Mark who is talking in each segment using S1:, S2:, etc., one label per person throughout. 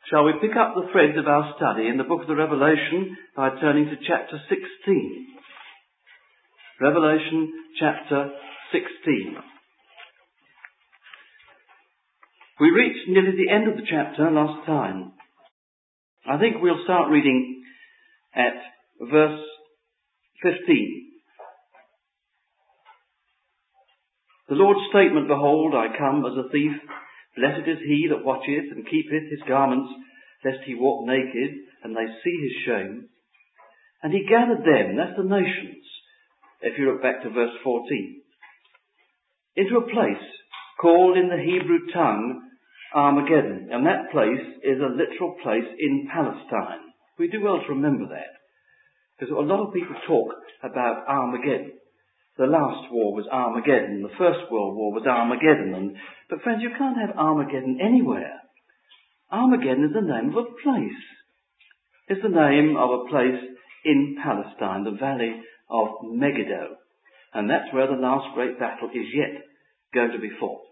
S1: Shall we pick up the threads of our study in the book of the Revelation by turning to chapter 16? Revelation chapter 16. We reached nearly the end of the chapter last time. I think we'll start reading at verse 15. The Lord's statement, "Behold, I come as a thief. Blessed is he that watcheth and keepeth his garments, lest he walk naked, and they see his shame. And he gathered them," that's the nations, if you look back to verse 14, "into a place called in the Hebrew tongue Armageddon." And that place is a literal place in Palestine. We do well to remember that, because a lot of people talk about Armageddon. The last war was Armageddon. The First World War was Armageddon. But friends, you can't have Armageddon anywhere. Armageddon is the name of a place. It's the name of a place in Palestine, the valley of Megiddo. And that's where the last great battle is yet going to be fought.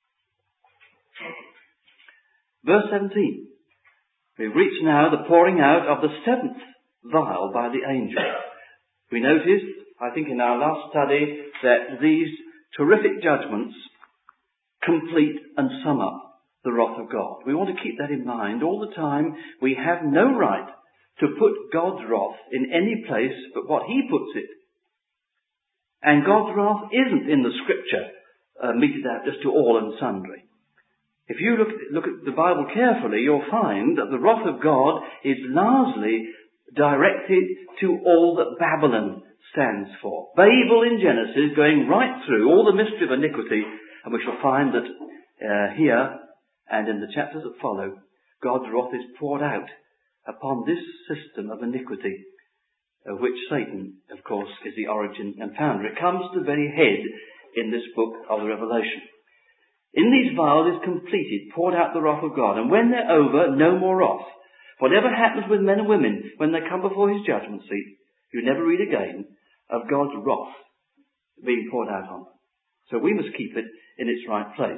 S1: Verse 17. We've reached now the pouring out of the seventh vial by the angel. We noticed, I think in our last study, that these terrific judgments complete and sum up the wrath of God. We want to keep that in mind all the time. We have no right to put God's wrath in any place but what He puts it. And God's wrath isn't in the Scripture meted out just to all and sundry. If you look at the Bible carefully, you'll find that the wrath of God is largely directed to all that Babylon stands for. Babel in Genesis, going right through all the mystery of iniquity, and we shall find that here and in the chapters that follow, God's wrath is poured out upon this system of iniquity, of which Satan, of course, is the origin and founder. It comes to the very head in this book of the Revelation. In these vials is completed, poured out the wrath of God, and when they're over, no more wrath. Whatever happens with men and women when they come before His judgment seat, you never read again of God's wrath being poured out on them. So we must keep it in its right place.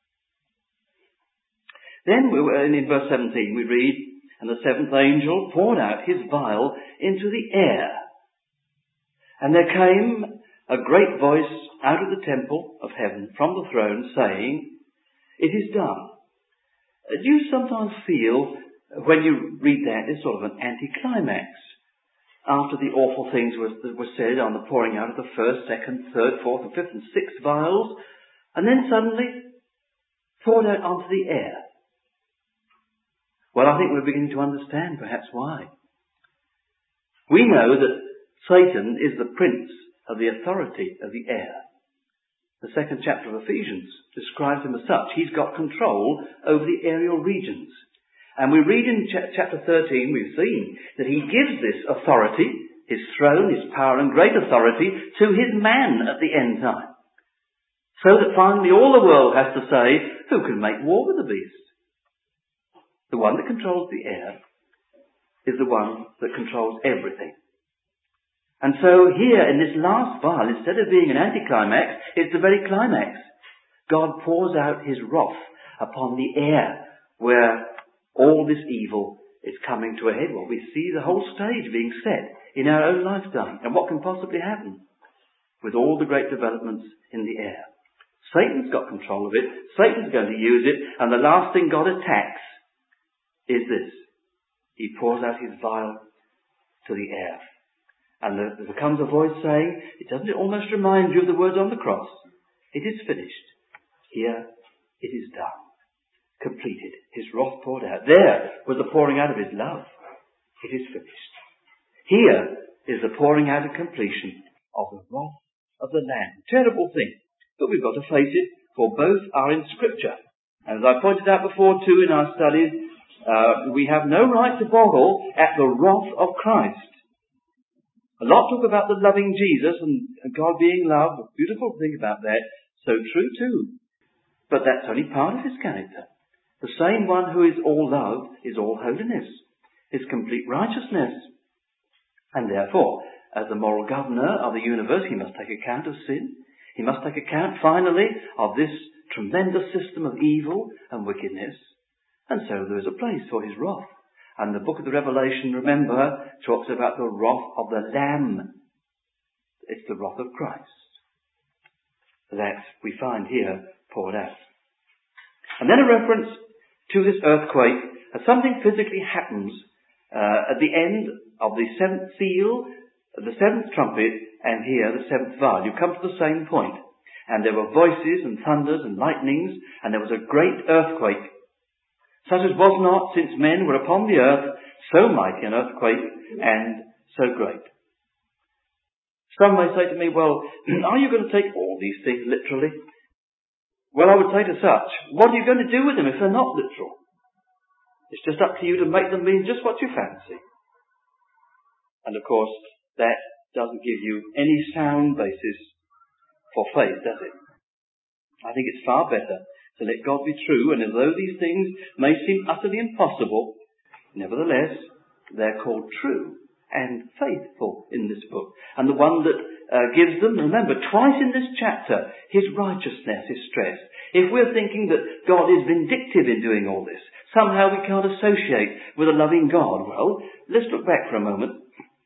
S1: Then in verse 17 we read, "And the seventh angel poured out his vial into the air. And there came a great voice out of the temple of heaven from the throne, saying, It is done." Do you sometimes feel, when you read that, it's sort of an anticlimax? After the awful things that were said on the pouring out of the first, second, third, fourth, and fifth, and sixth vials, and then suddenly poured out onto the air. Well, I think we're beginning to understand perhaps why. We know that Satan is the prince of the authority of the air. The second chapter of Ephesians describes him as such. He's got control over the aerial regions. And we read in chapter 13, we've seen that he gives this authority, his throne, his power and great authority, to his man at the end time. So that finally all the world has to say, who can make war with the beast? The one that controls the air is the one that controls everything. And so here in this last vial, instead of being an anticlimax, it's the very climax. God pours out His wrath upon the air where all this evil is coming to a head. Well, we see the whole stage being set in our own lifetime. And what can possibly happen with all the great developments in the air? Satan's got control of it. Satan's going to use it. And the last thing God attacks is this. He pours out his vial to the air. And there comes a voice saying, doesn't it almost remind you of the words on the cross? It is finished. Here it is done. Completed. His wrath poured out. There was the pouring out of His love. It is finished. Here is the pouring out and completion of the wrath of the Lamb. Terrible thing. But we've got to face it, for both are in Scripture. And as I pointed out before too in our studies, we have no right to boggle at the wrath of Christ. A lot talk about the loving Jesus and God being love. A beautiful thing about that. So true too. But that's only part of His character. The same one who is all love is all holiness, is complete righteousness. And therefore, as the moral governor of the universe, He must take account of sin. He must take account, finally, of this tremendous system of evil and wickedness. And so there is a place for his wrath. And the book of the Revelation, remember, talks about the wrath of the Lamb. It's the wrath of Christ that we find here poured out. And then a reference to this earthquake as something physically happens at the end of the seventh seal, the seventh trumpet, and here the seventh vial. You come to the same point. And there were voices and thunders and lightnings, and there was a great earthquake, such as was not since men were upon the earth, so mighty an earthquake and so great. Some may say to me, well, are you going to take all these things literally? Well, I would say to such, what are you going to do with them if they're not literal? It's just up to you to make them mean just what you fancy. And of course, that doesn't give you any sound basis for faith, does it? I think it's far better to let God be true, and although these things may seem utterly impossible, nevertheless, they're called true and faithful in this book. And the one that gives them, remember, twice in this chapter, his righteousness is stressed. If we're thinking that God is vindictive in doing all this, somehow we can't associate with a loving God. Well, let's look back for a moment.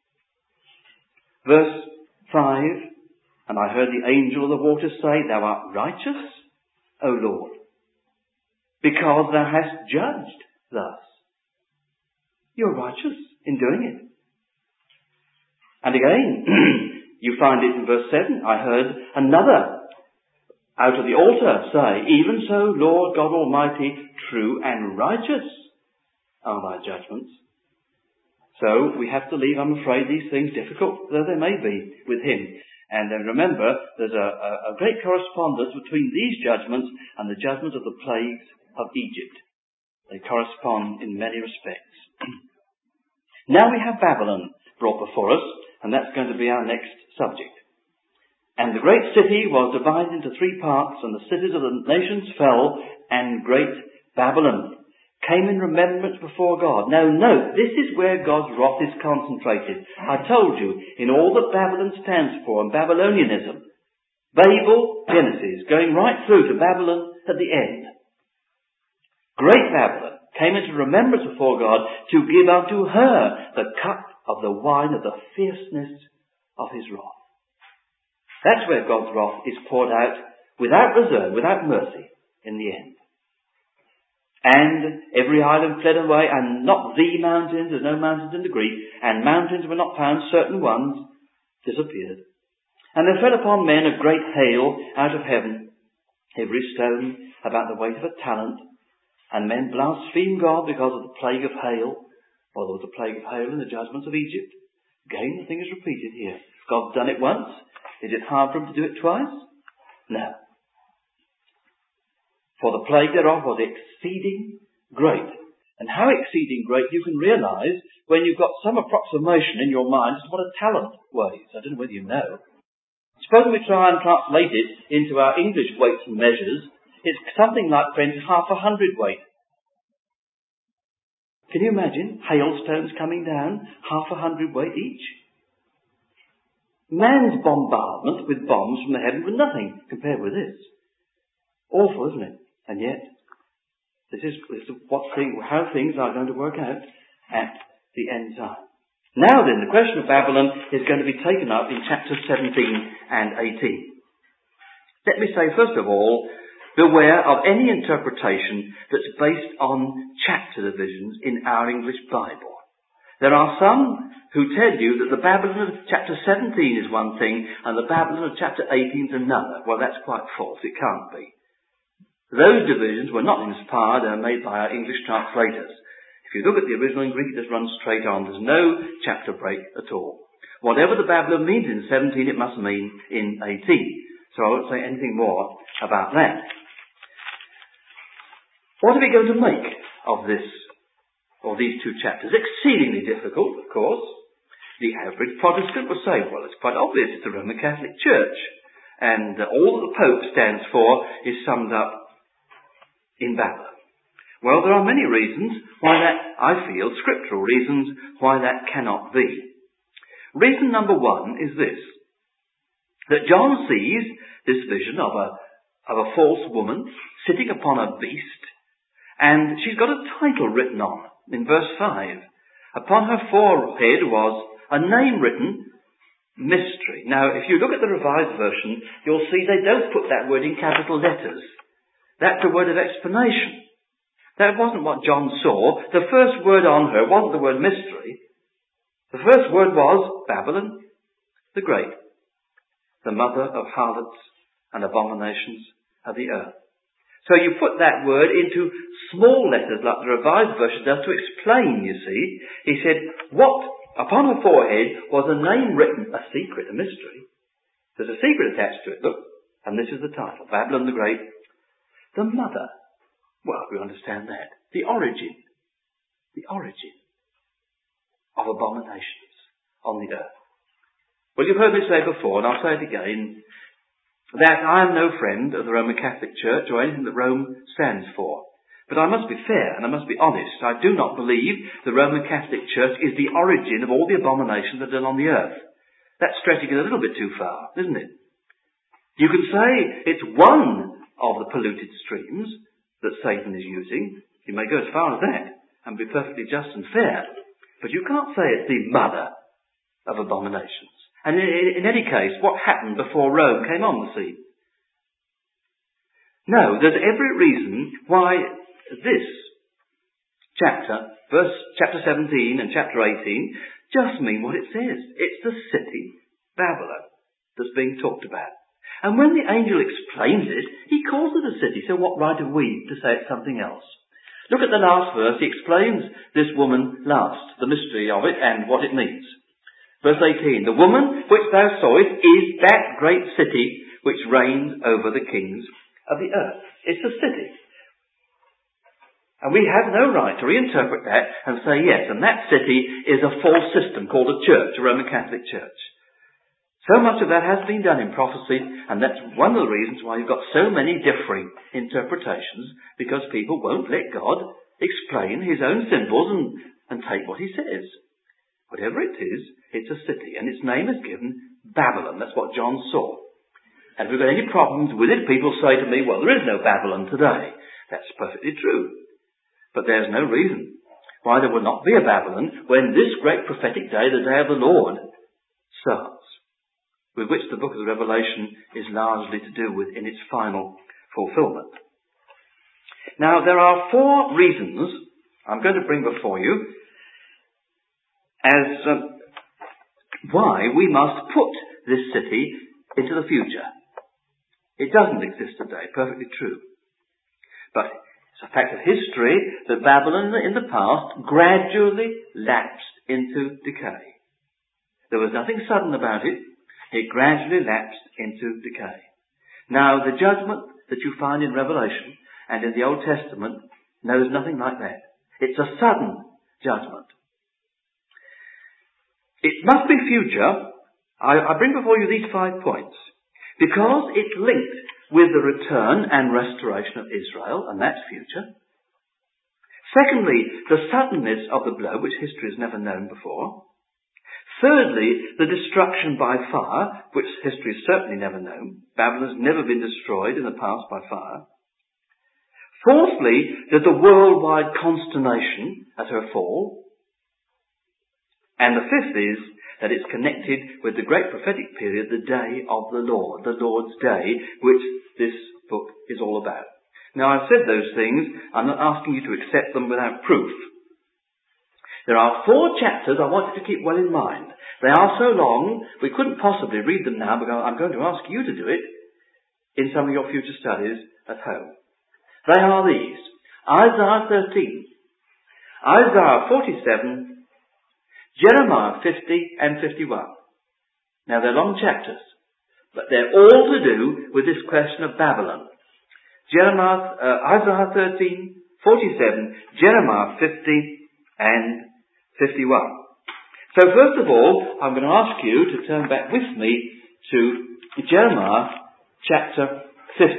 S1: Verse 5, and I heard the angel of the waters say, Thou art righteous, O Lord, because thou hast judged thus. You're righteous in doing it. And again, you find it in verse 7, I heard another out of the altar say, Even so, Lord God Almighty, true and righteous are thy judgments. So we have to leave, I'm afraid, these things, difficult though they may be, with him. And then remember, there's a great correspondence between these judgments and the judgment of the plagues of Egypt. They correspond in many respects. Now we have Babylon brought before us, and that's going to be our next subject. And the great city was divided into 3 parts, and the cities of the nations fell, and great Babylon came in remembrance before God. Now note, this is where God's wrath is concentrated. I told you, in all that Babylon stands for, and Babylonianism, Babel, Genesis, going right through to Babylon at the end. Great Babylon came into remembrance before God to give unto her the cup of the wine of the fierceness of his wrath. That's where God's wrath is poured out without reserve, without mercy, in the end. And every island fled away, and not the mountains, there's no mountains in the Greek, and mountains were not found, certain ones disappeared. And there fell upon men a great hail out of heaven, every stone about the weight of a talent, and men blasphemed God because of the plague of hail. Well, there was a plague of hail in the judgments of Egypt. Again, the thing is repeated here. God's done it once. Is it hard for him to do it twice? No. For the plague thereof was exceeding great. And how exceeding great you can realise when you've got some approximation in your mind as to what a talent weighs. I don't know whether you know. Suppose we try and translate it into our English weights and measures. It's something like, friends, 100 weight. Can you imagine hailstones coming down 100 weight each? Man's bombardment with bombs from the heaven was nothing compared with this. Awful, isn't it? And yet, this is how things are going to work out at the end time. Now then, the question of Babylon is going to be taken up in chapters 17 and 18. Let me say, first of all, beware of any interpretation that's based on chapter divisions in our English Bible. There are some who tell you that the Babylon of chapter 17 is one thing and the Babylon of chapter 18 is another. Well, that's quite false. It can't be. Those divisions were not inspired. They were made by our English translators. If you look at the original in Greek, it just runs straight on. There's no chapter break at all. Whatever the Babylon means in 17, it must mean in 18. So I won't say anything more about that. What are we going to make of this, or these 2 chapters? Exceedingly difficult, of course. The average Protestant will say, well, it's quite obvious, it's the Roman Catholic Church. And all that the Pope stands for is summed up in Babylon. Well, there are many reasons why that, I feel, scriptural reasons why that cannot be. Reason number 1 is this, that John sees this vision of a false woman sitting upon a beast, And she's got a title written on in verse 5. Upon her forehead was a name written, Mystery. Now, if you look at the Revised Version, you'll see they don't put that word in capital letters. That's a word of explanation. That wasn't what John saw. The first word on her wasn't the word mystery. The first word was Babylon the Great, the mother of harlots and abominations of the earth. So you put that word into small letters like the Revised Version does to explain, you see. He said, what upon her forehead was a name written, a secret, a mystery. There's a secret attached to it, look. And this is the title, Babylon the Great, the mother. Well, we understand that. The origin of abominations on the earth. Well, you've heard me say before, and I'll say it again, that I am no friend of the Roman Catholic Church or anything that Rome stands for. But I must be fair and I must be honest. I do not believe the Roman Catholic Church is the origin of all the abominations that are done on the earth. That's stretching it a little bit too far, isn't it? You can say it's one of the polluted streams that Satan is using. You may go as far as that and be perfectly just and fair. But you can't say it's the mother of abominations. And in any case, what happened before Rome came on the scene? No, there's every reason why this chapter, chapter 17 and chapter 18, just mean what it says. It's the city, Babylon, that's being talked about. And when the angel explains it, he calls it a city. So what right have we to say it's something else? Look at the last verse. He explains this woman last, the mystery of it and what it means. Verse 18, the woman which thou sawest is that great city which reigns over the kings of the earth. It's a city. And we have no right to reinterpret that and say, yes, and that city is a false system called a church, a Roman Catholic Church. So much of that has been done in prophecy, and that's one of the reasons why you've got so many differing interpretations, because people won't let God explain his own symbols and take what he says. Whatever it is, it's a city, and its name is given Babylon. That's what John saw. And if we've got any problems with it, people say to me, well, there is no Babylon today. That's perfectly true. But there's no reason why there would not be a Babylon when this great prophetic day, the day of the Lord, starts, with which the book of the Revelation is largely to do with in its final fulfillment. Now, there are 4 reasons I'm going to bring before you as why we must put this city into the future. It doesn't exist today, perfectly true. But it's a fact of history that Babylon in the past gradually lapsed into decay. There was nothing sudden about it. It gradually lapsed into decay. Now, the judgment that you find in Revelation and in the Old Testament knows nothing like that. It's a sudden judgment. It must be future. I bring before you these 5 points because it's linked with the return and restoration of Israel, and that's future. Secondly, the suddenness of the blow, which history has never known before. Thirdly, the destruction by fire, which history has certainly never known. Babylon has never been destroyed in the past by fire. Fourthly, there's a worldwide consternation at her fall. And the fifth is that it's connected with the great prophetic period, the day of the Lord, the Lord's day, which this book is all about. Now, I've said those things. I'm not asking you to accept them without proof. There are 4 chapters I want you to keep well in mind. They are so long, we couldn't possibly read them now, but I'm going to ask you to do it in some of your future studies at home. They are these: Isaiah 13, Isaiah 47, Jeremiah 50 and 51. Now, they're long chapters, but they're all to do with this question of Babylon. Isaiah 13, 47, Jeremiah 50 and 51. So first of all, I'm going to ask you to turn back with me to Jeremiah chapter 50.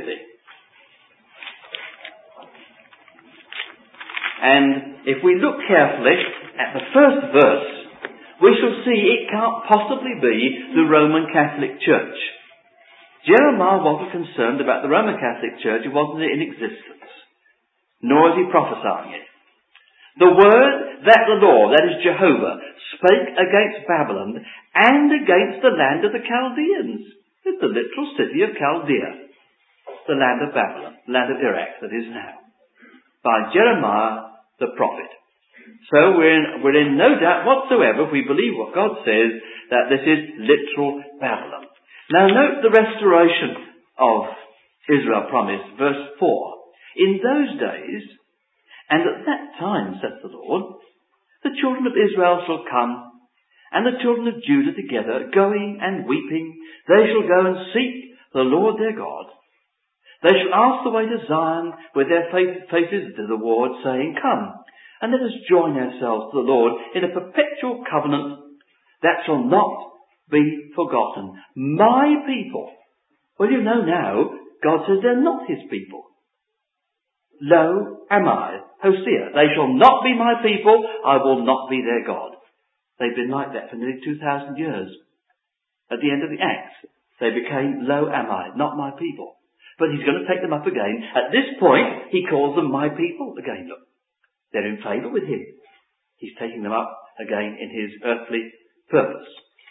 S1: And if we look carefully at the first verse, we shall see it can't possibly be the Roman Catholic Church. Jeremiah wasn't concerned about the Roman Catholic Church. It wasn't in existence. nor is he prophesying it. The word that the Lord, that is Jehovah, spake against Babylon and against the land of the Chaldeans. It's the literal city of Chaldea, the land of Babylon, land of Iraq that is now, by Jeremiah the prophet. So we're in no doubt whatsoever, if we believe what God says, that this is literal Babylon. Now note the restoration of Israel promised, verse 4. In those days, and at that time, saith the Lord, the children of Israel shall come, and the children of Judah together, going and weeping. They shall go and seek the Lord their God. They shall ask the way to Zion with their faces thitherward, saying, Come, and let us join ourselves to the Lord in a perpetual covenant that shall not be forgotten. My people. Well, you know now, God says they're not his people. Lo am I, Hosea. They shall not be my people. I will not be their God. They've been like that for nearly 2,000 years. At the end of the Acts, they became, Lo am I, not my people. But he's going to take them up again. At this point, he calls them my people again. Look, they're in favour with him. He's taking them up again in his earthly purpose.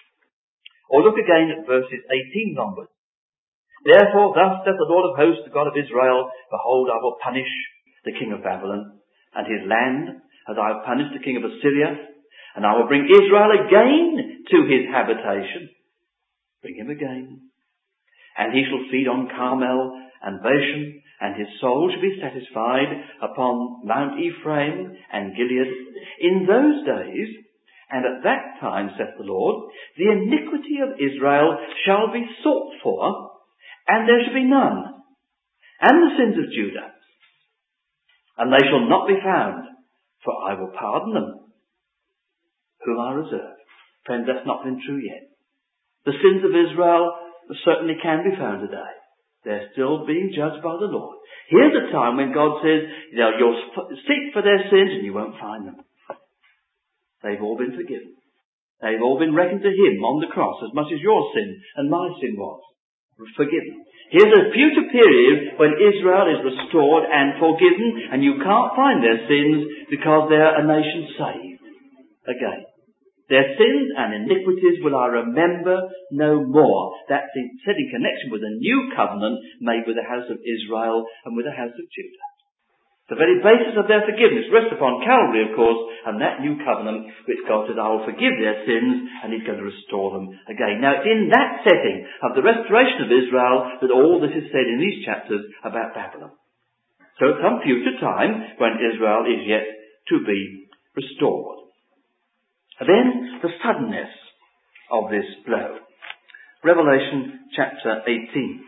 S1: Or look again at verses 18 onwards. Therefore, thus saith the Lord of hosts, the God of Israel, Behold, I will punish the king of Babylon and his land, as I have punished the king of Assyria, and I will bring Israel again to his habitation. Bring him again. And he shall feed on Carmel and Bashan, and his soul shall be satisfied upon Mount Ephraim and Gilead. In those days, and at that time, saith the Lord, the iniquity of Israel shall be sought for, and there shall be none, and the sins of Judah, and they shall not be found, for I will pardon them, whom I reserve. Friends, that's not been true yet. The sins of Israel certainly can be found today. They're still being judged by the Lord. Here's a time when God says, you'll seek for their sins and you won't find them. They've all been forgiven. They've all been reckoned to him on the cross, as much as your sin and my sin was. Forgiven. Here's a future period when Israel is restored and forgiven, and you can't find their sins because they're a nation saved again. Their sins and iniquities will I remember no more. That's said in connection with a new covenant made with the house of Israel and with the house of Judah. The very basis of their forgiveness rests upon Calvary, of course, and that new covenant which God said, I will forgive their sins, and he's going to restore them again. Now, it's in that setting of the restoration of Israel that all this is said in these chapters about Babylon. So at some future time, when Israel is yet to be restored. And then, the suddenness of this blow. Revelation chapter 18.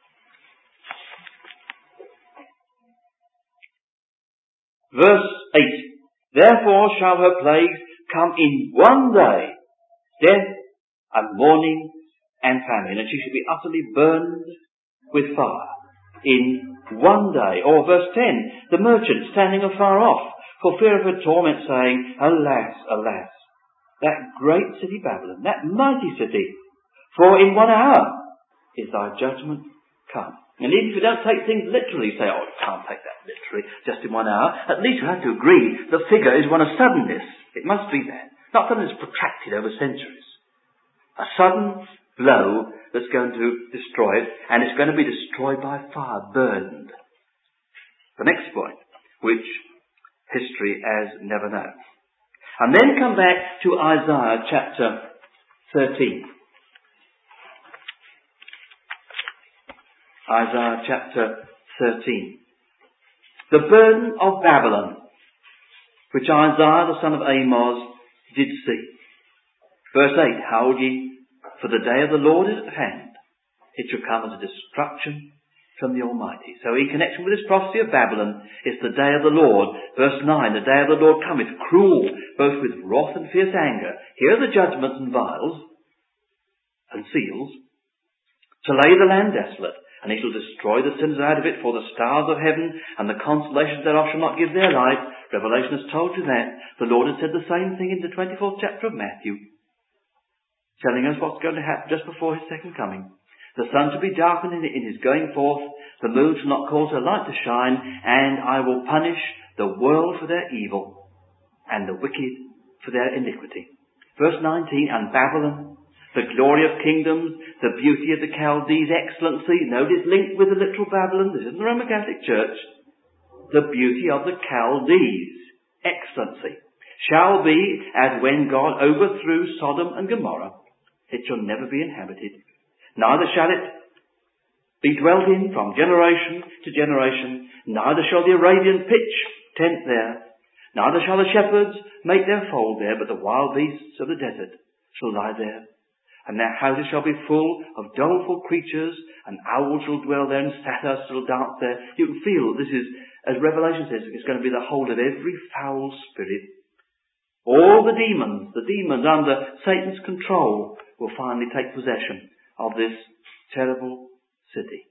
S1: Verse 8, Therefore shall her plagues come in one day, death and mourning and famine, and she shall be utterly burned with fire in one day. Or verse 10, the merchant standing afar off, for fear of her torment, saying, Alas, alas, that great city Babylon, that mighty city, for in 1 hour is thy judgment come. And even if you don't take things literally, you say, you can't take that literally, just in 1 hour. At least you have to agree the figure is one of suddenness. It must be that. Not something that's protracted over centuries. A sudden blow that's going to destroy it, and it's going to be destroyed by fire, burned. The next point, which history has never known. And then come back to Isaiah chapter 13. Isaiah chapter 13. The burden of Babylon, which Isaiah the son of Amos did see. Verse 8, Howl ye, for the day of the Lord is at hand. It shall come as a destruction from the Almighty. So in connection with this prophecy of Babylon, it's the day of the Lord. Verse 9, the day of the Lord cometh, cruel, both with wrath and fierce anger. Here are the judgments and vials and seals, to lay the land desolate. And he shall destroy the sinners out of it, for the stars of heaven and the constellations thereof shall not give their light. Revelation has told you that. The Lord has said the same thing in the 24th chapter of Matthew, telling us what's going to happen just before his second coming. the sun to be darkened in his going forth, the moon shall not cause her light to shine, and I will punish the world for their evil, and the wicked for their iniquity. Verse 19, and Babylon, the glory of kingdoms, the beauty of the Chaldees' excellency. Notice linked with the literal Babylon. This isn't the Roman Catholic Church. The beauty of the Chaldees' excellency shall be as when God overthrew Sodom and Gomorrah. It shall never be inhabited. Neither shall it be dwelt in from generation to generation. Neither shall the Arabian pitch tent there. Neither shall the shepherds make their fold there, but the wild beasts of the desert shall lie there. And their houses shall be full of doleful creatures, and owls shall dwell there, and satyrs shall dance there. You can feel this is, as Revelation says, it's going to be the hold of every foul spirit. All the demons under Satan's control will finally take possession of this terrible city.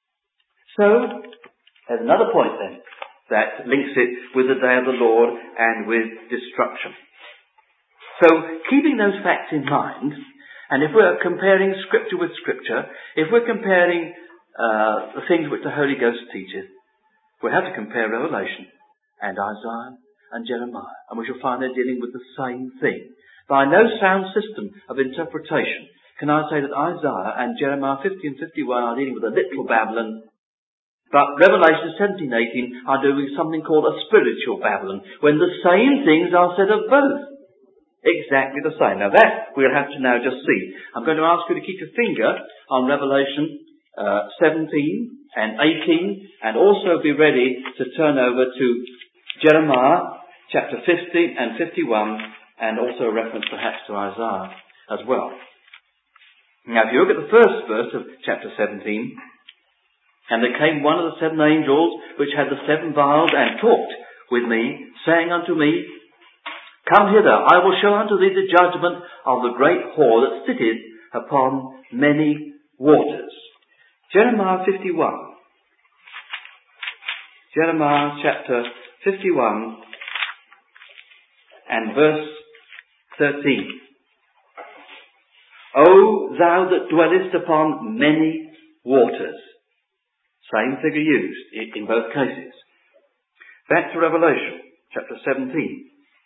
S1: So, there's another point then that links it with the day of the Lord and with destruction. So, keeping those facts in mind, and if we're comparing Scripture with Scripture, if we're comparing the things which the Holy Ghost teaches, we have to compare Revelation and Isaiah and Jeremiah, and we shall find they're dealing with the same thing. By no sound system of interpretation can I say that Isaiah and Jeremiah 50 and 51 are dealing with a literal Babylon, but Revelation 17 18 are doing something called a spiritual Babylon, when the same things are said of both. Exactly the same. Now that we'll have to now just see. I'm going to ask you to keep your finger on Revelation 17 and 18, and also be ready to turn over to Jeremiah chapter 50 and 51, and also a reference perhaps to Isaiah as well. Now if you look at the first verse of chapter 17, and there came one of the 7 angels which had the 7 vials, and talked with me, saying unto me, Come hither, I will show unto thee the judgment of the great whore that sitteth upon many waters. Jeremiah 51. Jeremiah chapter 51 and verse 13. O thou that dwellest upon many waters. Same figure used in both cases. Back to Revelation chapter 17.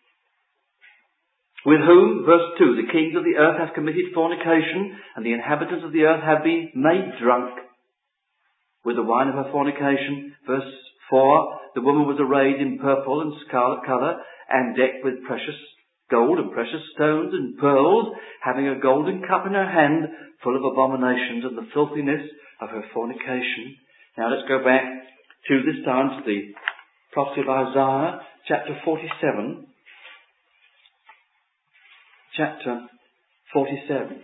S1: With whom, verse 2, the kings of the earth have committed fornication, and the inhabitants of the earth have been made drunk with the wine of her fornication. Verse 4, the woman was arrayed in purple and scarlet colour, and decked with precious gold and precious stones and pearls, having a golden cup in her hand, full of abominations and the filthiness of her fornication. Now let's go back to this time to the prophecy of Isaiah, chapter 47. Chapter 47.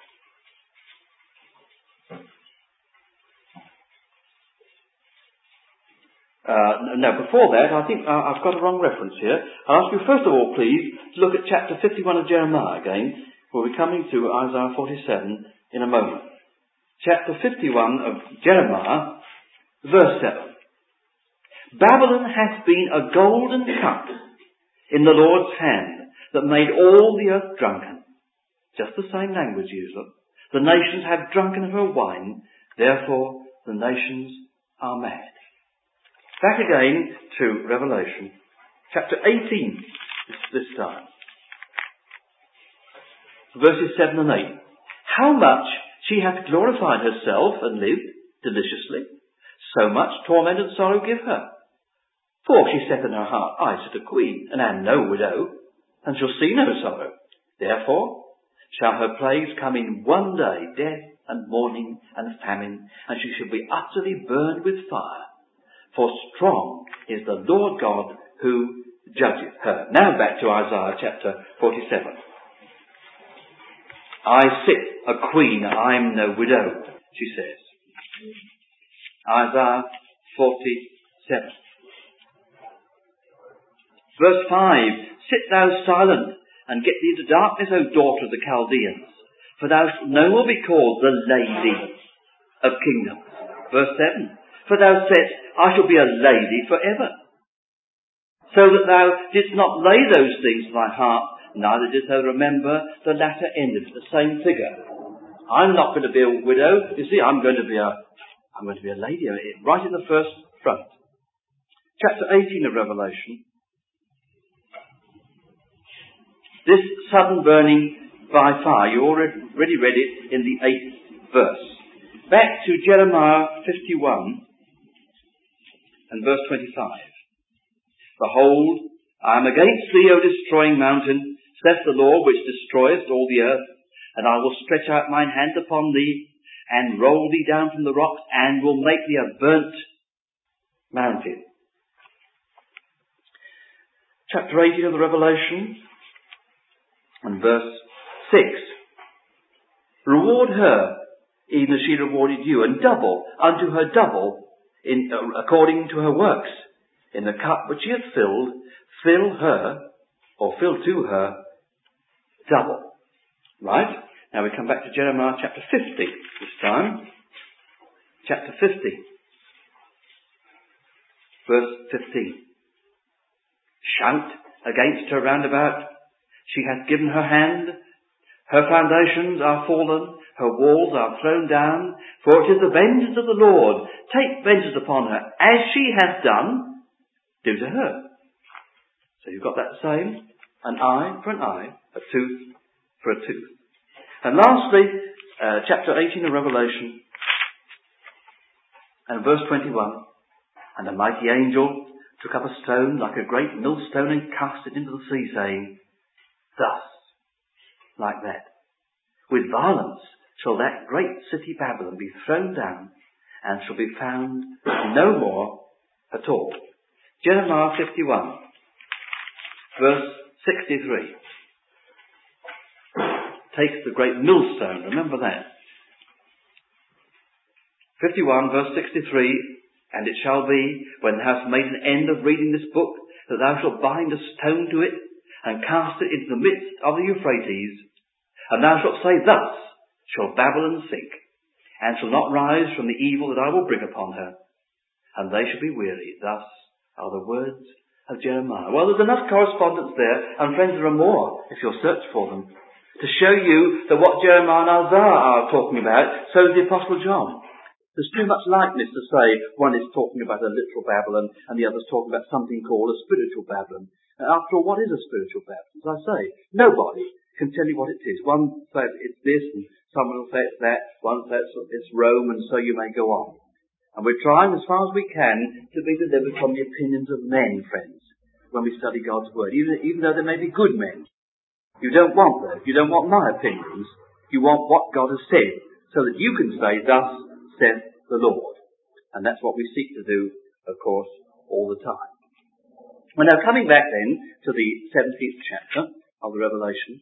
S1: No, before that, I think I've got a wrong reference here. I'll ask you first of all, please, to look at chapter 51 of Jeremiah again. We'll be coming to Isaiah 47 in a moment. Chapter 51 of Jeremiah, verse 7. Babylon hath been a golden cup in the Lord's hand, that made all the earth drunken. Just the same language used. Look. The nations have drunken of her wine, therefore the nations are mad. Back again to Revelation, chapter 18, this time. Verses 7 and 8. How much she hath glorified herself and lived deliciously, so much torment and sorrow give her. For she saith in her heart, I sit a queen, and am no widow, and shall see no sorrow. Therefore shall her plagues come in one day, death and mourning and famine, and she shall be utterly burned with fire. For strong is the Lord God who judgeth her. Now back to Isaiah chapter 47. I sit a queen, I'm no widow, she says. Isaiah 47. Verse 5. Sit thou silent, and get thee to darkness, O daughter of the Chaldeans, for thou shalt no more be called the lady of kingdoms. Verse 7. For thou saidst, I shall be a lady forever. So that thou didst not lay those things to thy heart, neither didst thou remember the latter end of the same figure. I'm not going to be a widow. You see, I'm going to be a lady, right in the first front. Chapter 18 of Revelation. This sudden burning by fire, you already read it in the 8th verse. Back to Jeremiah 51 and verse 25. Behold, I am against thee, O destroying mountain, saith the Lord, which destroyest all the earth, and I will stretch out mine hand upon thee, and roll thee down from the rocks, and will make thee a burnt mountain. Chapter 18 of the Revelation, and verse 6. Reward her, even as she rewarded you, and double unto her double, according to her works. In the cup which she hath filled, fill her, or fill to her, double. Right? Now we come back to Jeremiah chapter 50 this time. Chapter 50. Verse 15. Shout against her round about. She hath given her hand. Her foundations are fallen. Her walls are thrown down. For it is the vengeance of the Lord. Take vengeance upon her. As she hath done, do to her. So you've got that same. An eye for an eye. A tooth for a tooth. And lastly, chapter 18 of Revelation, and verse 21. And a mighty angel took up a stone like a great millstone and cast it into the sea, saying, thus, like that, with violence shall that great city Babylon be thrown down, and shall be found no more at all. Jeremiah 51, verse 63. Takes the great millstone, remember that. 51, verse 63, and it shall be, when thou hast made an end of reading this book, that thou shalt bind a stone to it, and cast it into the midst of the Euphrates, and thou shalt say, thus shall Babylon sink, and shall not rise from the evil that I will bring upon her, and they shall be weary. Thus are the words of Jeremiah. Well, there's enough correspondence there, and friends, there are more, if you'll search for them, to show you that what Jeremiah and Isaiah are talking about, so is the Apostle John. There's too much likeness to say one is talking about a literal Babylon and the other's talking about something called a spiritual Babylon. And after all, what is a spiritual Babylon? As I say, nobody can tell you what it is. One says it's this, and someone will say it's that. One says it's Rome, and so you may go on. And we're trying as far as we can to be delivered from the opinions of men, friends, when we study God's Word, even though they may be good men. You don't want those. You don't want my opinions. You want what God has said, so that you can say, thus saith the Lord. And that's what we seek to do, of course, all the time. Well, now coming back then to the 17th chapter of the Revelation,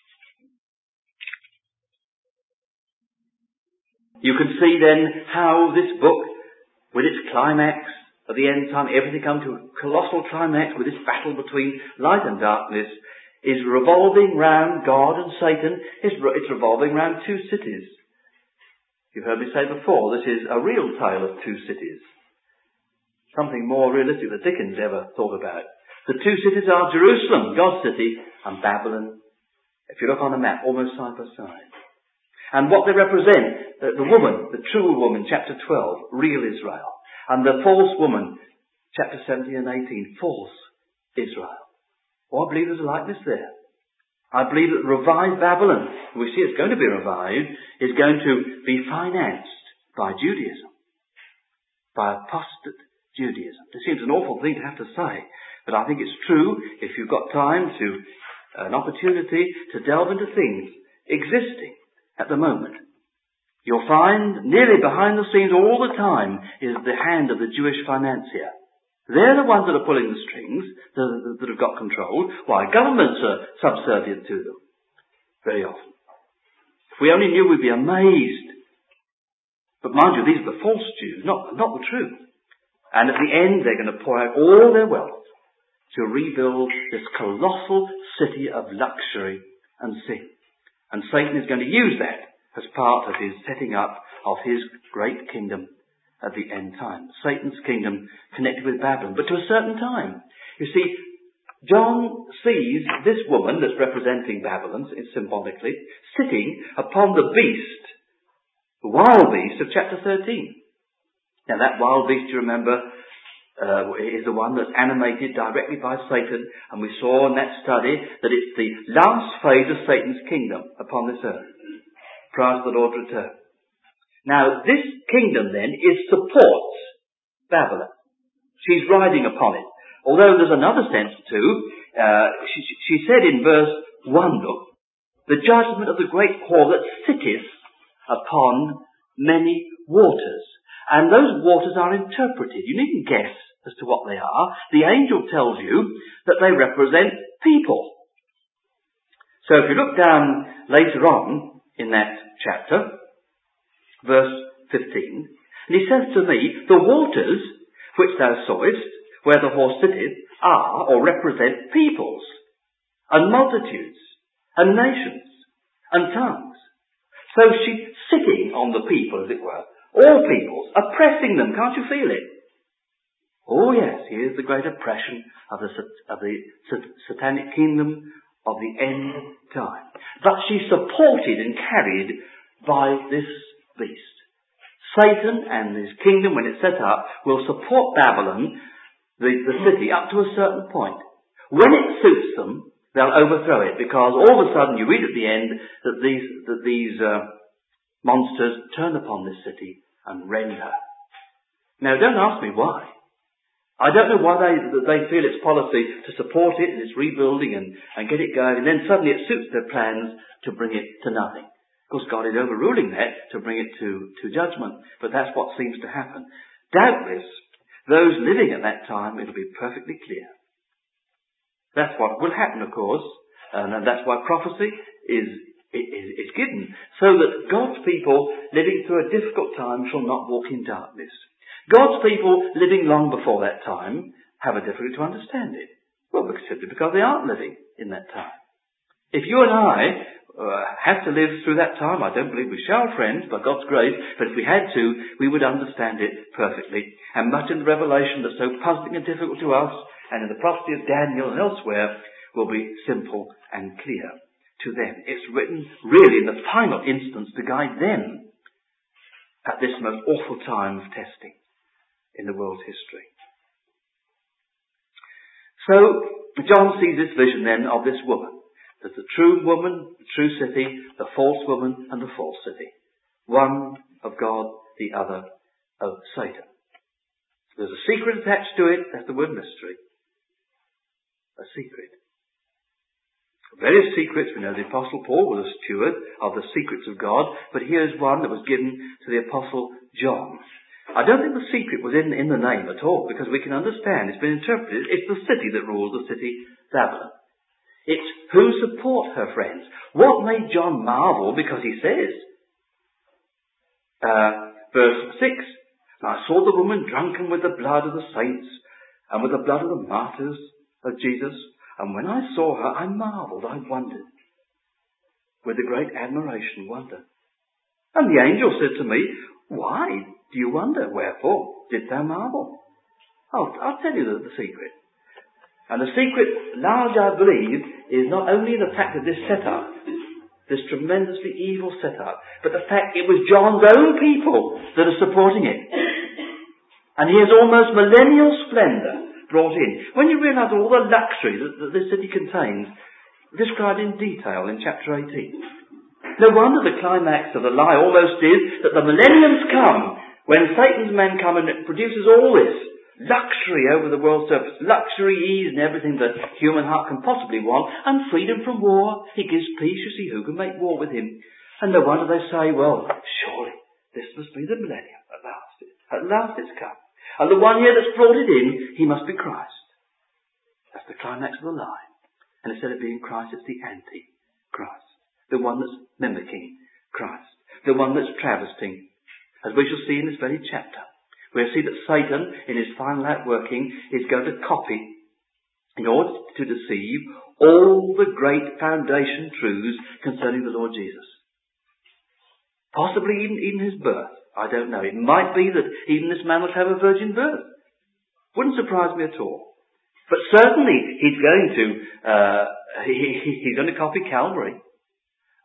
S1: you can see then how this book, with its climax at the end time, everything comes to a colossal climax with this battle between light and darkness, is revolving round God and Satan. It's revolving round two cities. You've heard me say before, this is a real tale of two cities. Something more realistic than Dickens ever thought about. The two cities are Jerusalem, God's city, and Babylon, if you look on the map, almost side by side. And what they represent, the woman, the true woman, chapter 12, real Israel. And the false woman, chapter 17 and 18, false Israel. Well, I believe there's a likeness there. I believe that revived Babylon, we see it's going to be revived, is going to be financed by Judaism, by apostate Judaism. It seems an awful thing to have to say, but I think it's true if you've got time an opportunity to delve into things existing at the moment. You'll find nearly behind the scenes all the time is the hand of the Jewish financier. They're the ones that are pulling the strings, that have got control. Why? Governments are subservient to them. Very often. If we only knew, we'd be amazed. But mind you, these are the false Jews, not the true. And at the end, they're going to pour out all their wealth to rebuild this colossal city of luxury and sin. And Satan is going to use that as part of his setting up of his great kingdom at the end time. Satan's kingdom connected with Babylon, but to a certain time. You see, John sees this woman that's representing Babylon, symbolically, sitting upon the beast wild beast of chapter 13. Now that wild beast, you remember, is the one that's animated directly by Satan, and we saw in that study that it's the last phase of Satan's kingdom upon this earth, prior to the Lord's return. Now this kingdom then supports Babylon. She's riding upon it. Although there's another sense too, she said in verse 1, look, the judgment of the great whore that sitteth upon many waters. And those waters are interpreted. You needn't guess as to what they are. The angel tells you that they represent people. So if you look down later on in that chapter, verse 15, and he says to me, the waters which thou sawest, where the whore sitteth, are or represent peoples, and multitudes, and nations, and tongues. So she's sitting on the people, as it were, all peoples, oppressing them. Can't you feel it? Oh yes, here's the great oppression of the satanic kingdom of the end time. But she's supported and carried by this beast. Satan and his kingdom, when it's set up, will support Babylon, the city, up to a certain point. When it suits them, they'll overthrow it, because all of a sudden you read at the end that these monsters turn upon this city and rend her. Now don't ask me why. I don't know why they feel it's policy to support it in its rebuilding and get it going, and then suddenly it suits their plans to bring it to nothing. Of course, God is overruling that to bring it to judgment, but that's what seems to happen. Doubtless, those living at that time, it'll be perfectly clear. That's what will happen, of course, and that's why prophecy is given, so that God's people living through a difficult time shall not walk in darkness. God's people living long before that time have a difficulty to understand it. Well, simply because they aren't living in that time. If you and I have to live through that time, I don't believe we shall, friends, by God's grace, but if we had to, we would understand it perfectly. And much in the Revelation that's so puzzling and difficult to us, and in the prophecy of Daniel and elsewhere, will be simple and clear to them. It's written really in the final instance to guide them at this most awful time of testing in the world's history. So John sees this vision then of this woman. There's the true woman, the true city, the false woman and the false city. One of God, the other of Satan. There's a secret attached to it. That's the word mystery. A secret. Various secrets. We know the Apostle Paul was a steward of the secrets of God, but here's one that was given to the Apostle John. I don't think the secret was in the name at all, because we can understand, it's been interpreted, it's the city that rules, the city Babylon. It's who support her, friends. What made John marvel? Because he says, verse 6, "And I saw the woman drunken with the blood of the saints, and with the blood of the martyrs of Jesus. And when I saw her, I marveled, I wondered, with a great admiration, wonder. And the angel said to me, Why do you wonder? Wherefore didst thou marvel?" I'll tell you the secret. And the secret, large I believe, is not only the fact of this setup, this tremendously evil setup, but the fact it was John's own people that are supporting it. And he has almost millennial splendour brought in. When you realise all the luxury that this city contains, described in detail in chapter 18. No wonder the climax of the lie almost is that the millenniums come when Satan's men come and it produces all this luxury over the world's surface, luxury, ease and everything that human heart can possibly want, and freedom from war. He gives peace. You see, who can make war with him? And no wonder they say, well, surely this must be the millennium at last. At last it's come. And the one here that's brought it in, he must be Christ. That's the climax of the lie. And instead of being Christ, it's the anti-Christ. The one that's mimicking Christ. The one that's travesting. As we shall see in this very chapter. We'll see that Satan, in his final outworking, is going to copy, in order to deceive, all the great foundation truths concerning the Lord Jesus. Possibly even his birth. I don't know. It might be that even this man will have a virgin birth. Wouldn't surprise me at all. But certainly he's going to copy Calvary.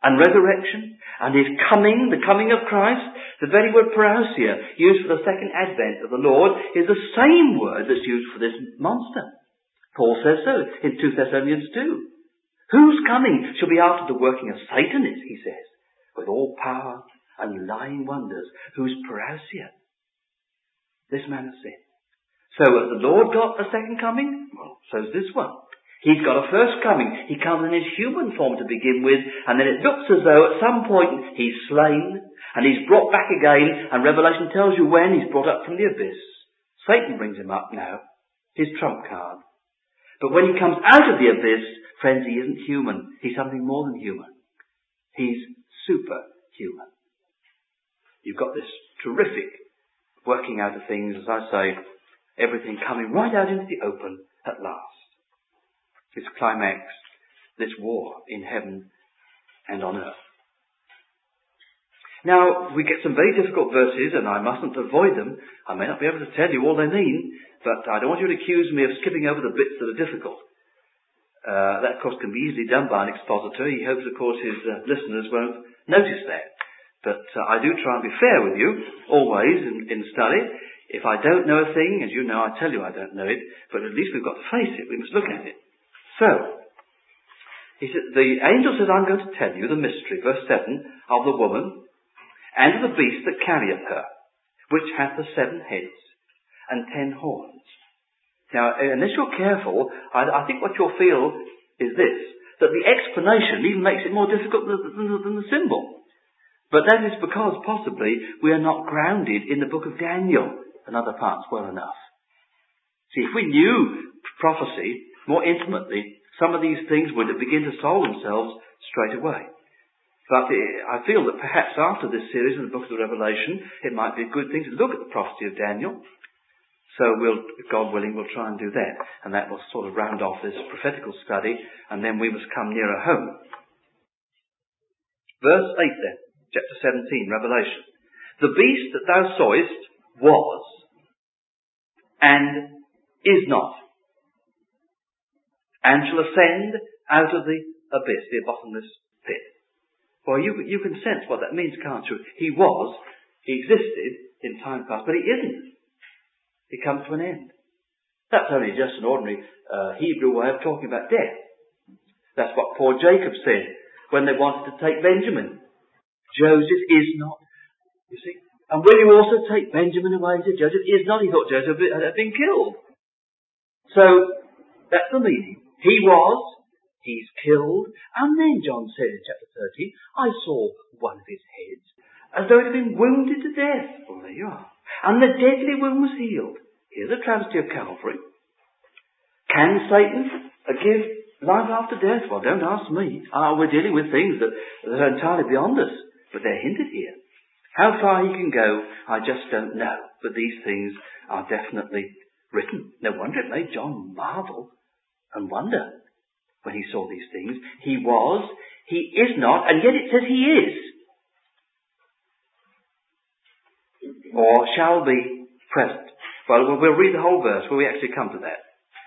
S1: and resurrection and his coming, the coming of Christ. The very word parousia, used for the second advent of the Lord, is the same word that's used for this monster. Paul says so in 2 Thessalonians 2. Whose coming shall be after the working of Satan, he says, with all power and lying wonders, whose parousia this man has seen. So has the Lord got a second coming? Well, so's this one. He's got a first coming. He comes in his human form to begin with, and then it looks as though at some point he's slain, and he's brought back again, and Revelation tells you when he's brought up from the abyss. Satan brings him up now, his trump card. But when he comes out of the abyss, friends, he isn't human. He's something more than human. He's superhuman. You've got this terrific working out of things, as I say, everything coming right out into the open at last. This climax, this war in heaven and on earth. Now, we get some very difficult verses, and I mustn't avoid them. I may not be able to tell you all they mean, but I don't want you to accuse me of skipping over the bits that are difficult. That, of course, can be easily done by an expositor. He hopes, of course, his listeners won't notice that. But I do try and be fair with you, always, in study. If I don't know a thing, as you know, I tell you I don't know it, but at least we've got to face it. We must look at it. So, he said, the angel says, I'm going to tell you the mystery, verse 7, of the woman and of the beast that carrieth her, which hath the 7 heads and 10 horns. Now, unless you're careful, I think what you'll feel is this, that the explanation even makes it more difficult than the symbol. But that is because possibly we are not grounded in the book of Daniel and other parts well enough. See, if we knew prophecy more intimately, some of these things would begin to solve themselves straight away. But I feel that perhaps after this series in the book of the Revelation, it might be a good thing to look at the prophecy of Daniel. So God willing, we'll try and do that. And that will sort of round off this prophetical study, and then we must come nearer home. Verse 8 then, chapter 17, Revelation. The beast that thou sawest was, and is not, and shall ascend out of the abyss, the bottomless pit. Well, you can sense what that means, can't you? He existed in time past, but he isn't. He comes to an end. That's only just an ordinary Hebrew way of talking about death. That's what poor Jacob said when they wanted to take Benjamin. Joseph is not, you see. And will you also take Benjamin away? He said, Joseph is not. He thought Joseph had been killed. So, that's the meaning. He was, he's killed, and then John said in chapter 13, I saw one of his heads, as though it had been wounded to death. Well, there you are. And the deadly wound was healed. Here's a travesty of Calvary. Can Satan give life after death? Well, don't ask me. We're dealing with things that are entirely beyond us, but they're hinted here. How far he can go, I just don't know. But these things are definitely written. No wonder it made John marvel and wonder when he saw these things. He was, he is not, and yet it says he is. Or shall be present. Well, we'll read the whole verse where we actually come to that.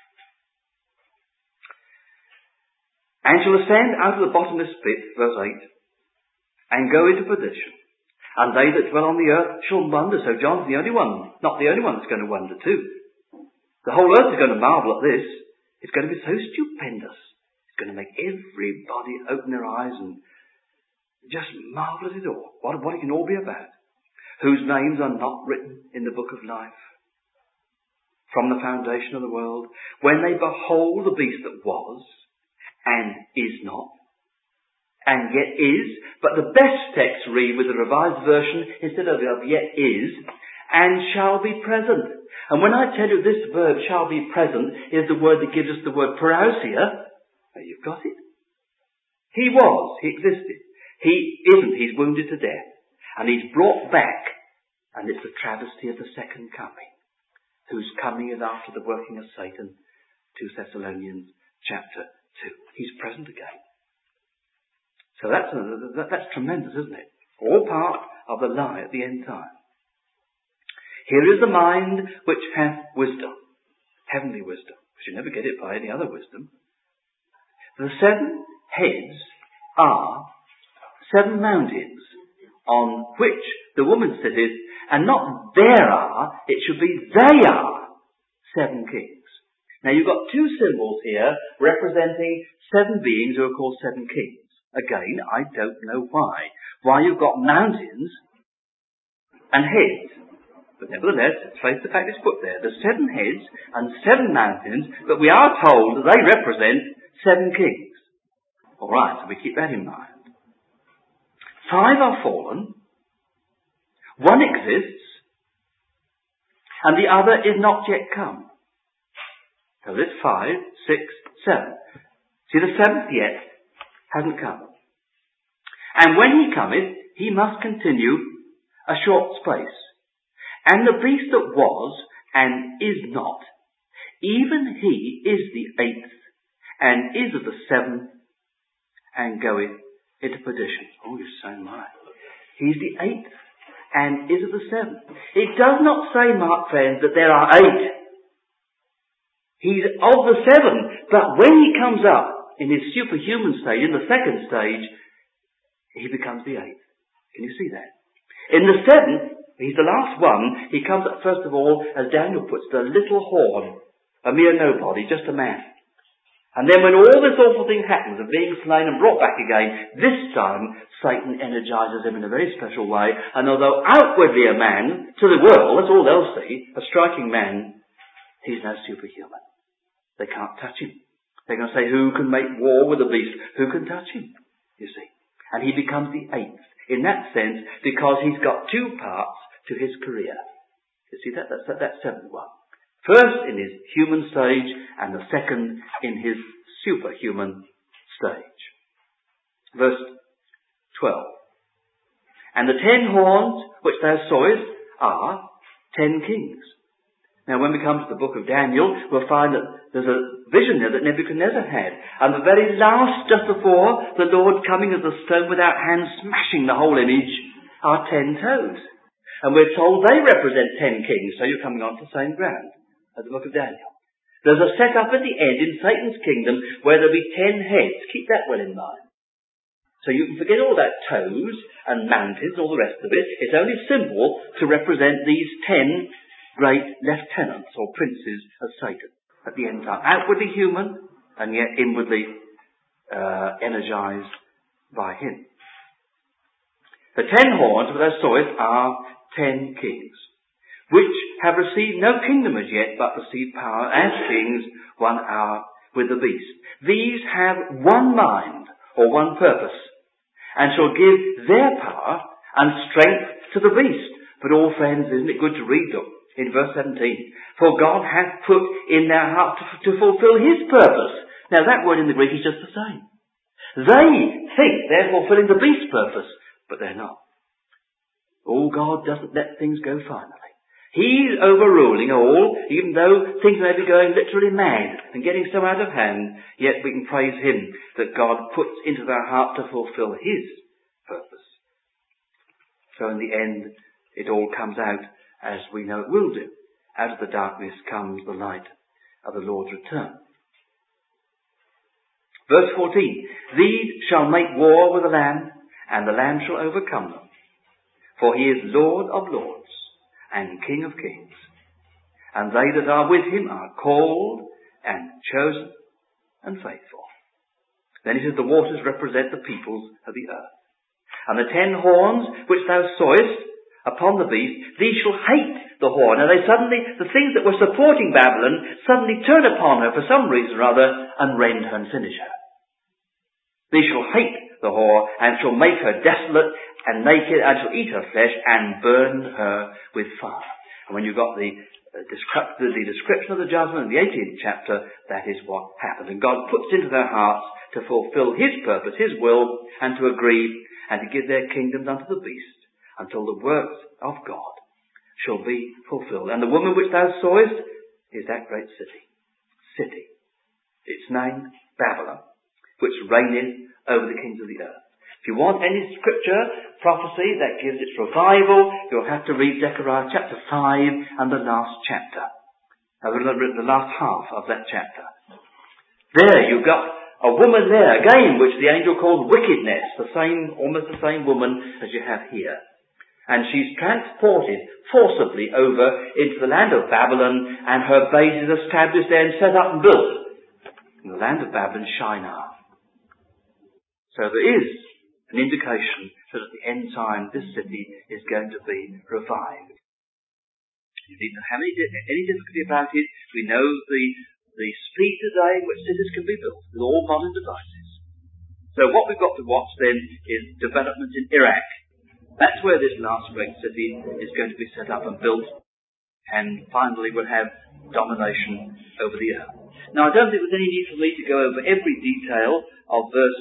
S1: And shall ascend out of the bottomless pit, verse 8, and go into perdition. And they that dwell on the earth shall wonder. So John's the only one, not the only one that's going to wonder too. The whole earth is going to marvel at this. It's going to be so stupendous. It's going to make everybody open their eyes and just marvel at it all. What it can all be about. Whose names are not written in the book of life from the foundation of the world, when they behold the beast that was and is not and yet is, but the best text read with the Revised Version instead of yet is, and shall be present. And when I tell you this verb shall be present is the word that gives us the word parousia, you've got it. He was, he existed. He isn't, he's wounded to death. And he's brought back, and it's the travesty of the second coming, whose coming is after the working of Satan, 2 Thessalonians chapter 2. He's present again. So that's tremendous, isn't it? All part of the lie at the end time. Here is the mind which hath wisdom, heavenly wisdom, because you never get it by any other wisdom. The 7 heads are 7 mountains on which the woman sitteth, and not there are, it should be they are 7 kings. Now you've got 2 symbols here representing 7 beings who are called 7 kings. Again, I don't know why. Why you've got mountains and heads. But nevertheless, let's face the fact it's put there. There's 7 heads and 7 mountains, but we are told that they represent 7 kings. Alright, so we keep that in mind. 5 are fallen, 1 exists, and the other is not yet come. So there's 5, 6, 7. See, the 7th yet hasn't come. And when he cometh, he must continue a short space. And the beast that was and is not, even he is the 8th, and is of the 7th, and goeth into perdition. Oh, you're so right. He's the 8th, and is of the 7th. It does not say, Mark friends, that there are 8. He's of the 7, but when he comes up in his superhuman stage, in the 2nd stage, he becomes the 8th. Can you see that? In the 7th, he's the last one. He comes up, first of all, as Daniel puts it, a little horn, a mere nobody, just a man. And then when all this awful thing happens of being slain and brought back again, this time Satan energizes him in a very special way. And although outwardly a man, to the world, that's all they'll see, a striking man, he's now superhuman. They can't touch him. They're going to say, who can make war with the beast? Who can touch him? You see. And he becomes the 8th. In that sense, because he's got 2 parts to his career. You see that? That's 7th one. First in his human stage, and the 2nd in his superhuman stage. Verse 12. And the 10 horns which thou sawest are 10 kings. Now when we come to the book of Daniel, we'll find that there's a vision there that Nebuchadnezzar had. And the very last, just before the Lord coming as a stone without hands, smashing the whole image, are 10 toes. And we're told they represent 10 kings, so you're coming on to the same ground as the book of Daniel. There's a set up at the end in Satan's kingdom where there'll be 10 heads. Keep that well in mind. So you can forget all that toes and mountains, all the rest of it. It's only symbol to represent these 10 great lieutenants or princes of Satan at the end time. Outwardly human and yet inwardly energized by him. The 10 horns that thou sawest are 10 kings, which have received no kingdom as yet, but receive power as kings 1 hour with the beast. These have one mind or one purpose, and shall give their power and strength to the beast. But all friends, isn't it good to read them? In verse 17, for God hath put in their heart to fulfill his purpose. Now that word in the Greek is just the same. They think they're fulfilling the beast's purpose, but they're not. Oh, God doesn't let things go finally. He's overruling all, even though things may be going literally mad and getting so out of hand, yet we can praise him that God puts into their heart to fulfill his purpose. So in the end, it all comes out as we know it will do. Out of the darkness comes the light of the Lord's return. Verse 14, these shall make war with the Lamb, and the Lamb shall overcome them. For he is Lord of lords, and King of kings. And they that are with him are called, and chosen, and faithful. Then it says the waters represent the peoples of the earth. And the 10 horns which thou sawest upon the beast, these shall hate the whore. Now the things that were supporting Babylon suddenly turn upon her for some reason or other and rend her and finish her. These shall hate the whore and shall make her desolate and naked and shall eat her flesh and burn her with fire. And when you've got the description of the judgment in the 18th chapter, that is what happens. And God puts into their hearts to fulfill his purpose, his will, and to agree and to give their kingdoms unto the beast, until the works of God shall be fulfilled. And the woman which thou sawest is that great city. Its name, Babylon, which reigneth over the kings of the earth. If you want any scripture, prophecy that gives its revival, you'll have to read Zechariah chapter 5 and the last chapter. The last half of that chapter. There you've got a woman there, again, which the angel calls wickedness, almost the same woman as you have here. And she's transported forcibly over into the land of Babylon, and her base is established there and set up and built in the land of Babylon, Shinar. So there is an indication that at the end time this city is going to be revived. You needn't have any difficulty about it. We know the speed today in which cities can be built with all modern devices. So what we've got to watch then is development in Iraq. That's where this last great city is going to be set up and built, and finally will have domination over the earth. Now, I don't think there's any need for me to go over every detail of verse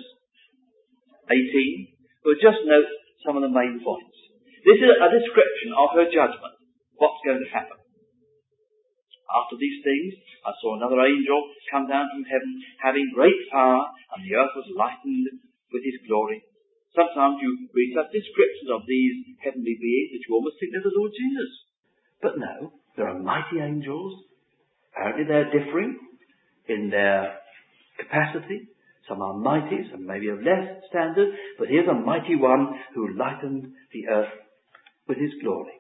S1: 18, but just note some of the main points. This is a description of her judgment, what's going to happen. After these things, I saw another angel come down from heaven, having great power, and the earth was lightened with his glory. Sometimes you read such descriptions of these heavenly beings that you almost think they're the Lord Jesus. But no, there are mighty angels. Apparently they're differing in their capacity. Some are mighty, some maybe of less standard, but here's a mighty one who lightened the earth with his glory.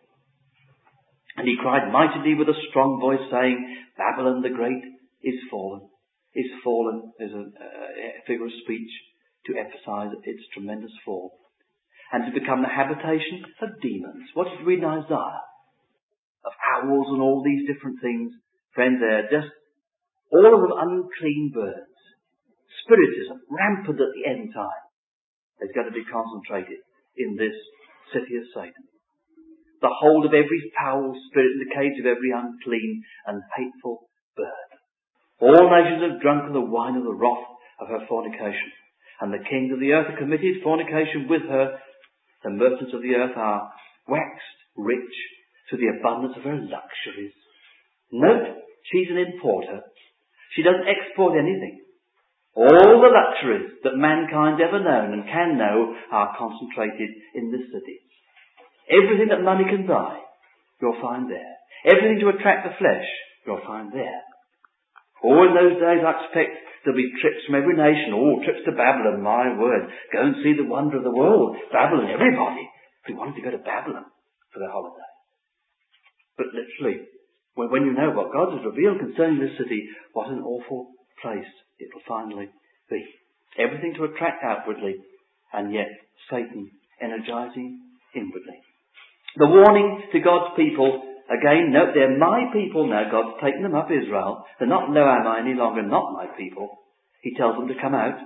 S1: And he cried mightily with a strong voice, saying, Babylon the Great is fallen. Is fallen, is a figure of speech to emphasize its tremendous fall, and to become the habitation of demons. What did we read in Isaiah? Of owls and all these different things. Friends, they're just all of them unclean birds. Spiritism, rampant at the end time, is going to be concentrated in this city of Satan. The hold of every foul spirit in the cage of every unclean and hateful bird. All nations have drunk of the wine of the wrath of her fornication. And the kings of the earth have committed fornication with her. The merchants of the earth are waxed rich through the abundance of her luxuries. Note, she's an importer. She doesn't export anything. All the luxuries that mankind's ever known and can know are concentrated in this city. Everything that money can buy, you'll find there. Everything to attract the flesh, you'll find there. Or in those days, I expect there'll be trips from every nation. Trips to Babylon, my word. Go and see the wonder of the world. Babylon, everybody. We wanted to go to Babylon for their holiday. But literally, when you know what God has revealed concerning this city, what an awful place it will finally be. Everything to attract outwardly, and yet Satan energizing inwardly. The warning to God's people, again, note they're my people now. God's taken them up, Israel. They're not Lo am I any longer, not my people. He tells them to come out.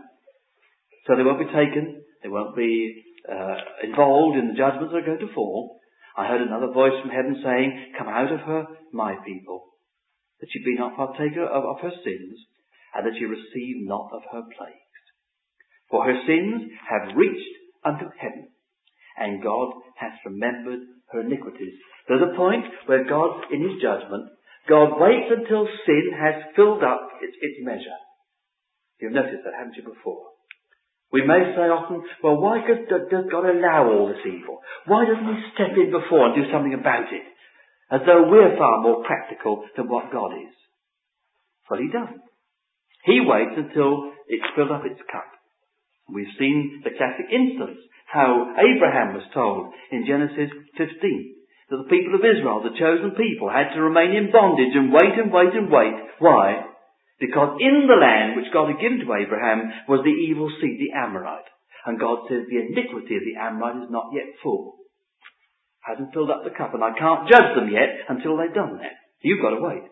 S1: So they won't be taken. They won't be involved in the judgments that are going to fall. I heard another voice from heaven saying, come out of her, my people, that she be not partaker of her sins, and that she receive not of her plagues. For her sins have reached unto heaven, and God hath remembered her iniquities. There's a point where God, in his judgment, God waits until sin has filled up its measure. You've noticed that, haven't you, before? We may say often, well, why does God allow all this evil? Why doesn't he step in before and do something about it? As though we're far more practical than what God is. Well, he doesn't. He waits until it's filled up its cup. We've seen the classic instance, how Abraham was told in Genesis 15 that the people of Israel, the chosen people, had to remain in bondage and wait and wait and wait. Why? Because in the land which God had given to Abraham was the evil seed, the Amorite. And God says the iniquity of the Amorite is not yet full. Hasn't filled up the cup, and I can't judge them yet until they've done that. You've got to wait.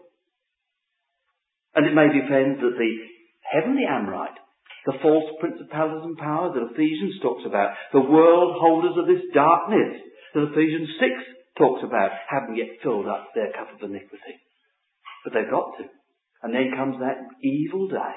S1: And it may be, friends, that the heavenly Amorite, the false principalities and powers that Ephesians talks about, the world holders of this darkness that Ephesians 6 talks about, haven't yet filled up their cup of iniquity. But they've got to. And then comes that evil day.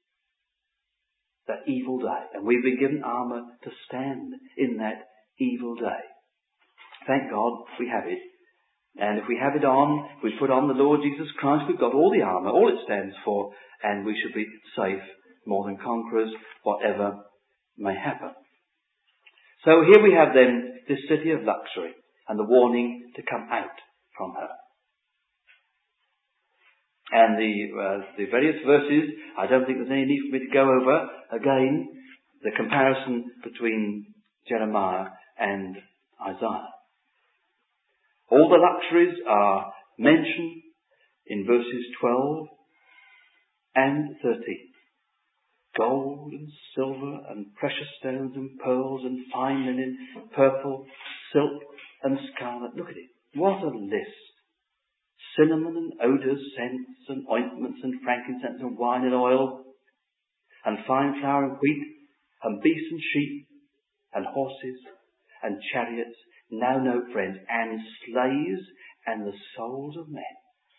S1: That evil day. And we've been given armour to stand in that evil day. Thank God we have it. And if we have it on, we put on the Lord Jesus Christ, we've got all the armour, all it stands for, and we should be safe, more than conquerors, whatever may happen. So here we have then this city of luxury and the warning to come out from her. And the various verses, I don't think there's any need for me to go over again the comparison between Jeremiah and Isaiah. All the luxuries are mentioned in verses 12 and 13. Gold and silver and precious stones and pearls and fine linen, purple, silk and scarlet. Look at it. What a list. Cinnamon and odours, scents and ointments and frankincense and wine and oil and fine flour and wheat and beasts and sheep and horses and chariots. Now know, friends, and slaves and the souls of men.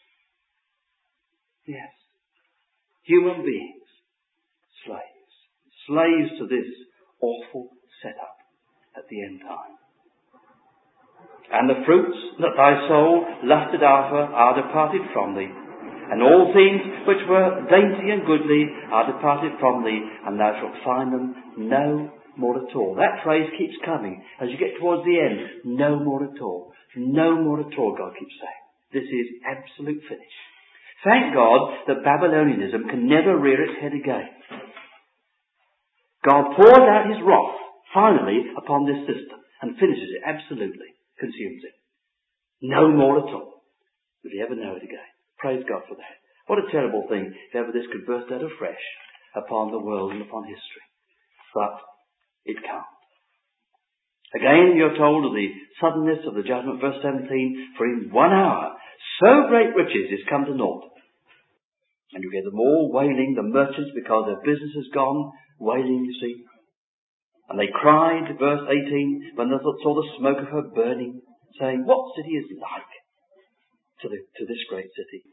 S1: Yes. Human beings. Slaves. Slaves to this awful setup at the end time. And the fruits that thy soul lusted after are departed from thee, and all things which were dainty and goodly are departed from thee, and thou shalt find them no more at all. That phrase keeps coming as you get towards the end. No more at all. No more at all, God keeps saying. This is absolute finish. Thank God that Babylonianism can never rear its head again. God pours out his wrath, finally, upon this system and finishes it absolutely, consumes it. No more at all. Will you ever know it again? Praise God for that. What a terrible thing if ever this could burst out afresh upon the world and upon history. But it can't. Again, you're told of the suddenness of the judgment, verse 17, for in 1 hour so great riches is come to naught. And you get them all wailing, the merchants, because their business is gone, wailing, you see. And they cried, verse 18, when they saw the smoke of her burning, saying, what city is like to this great city?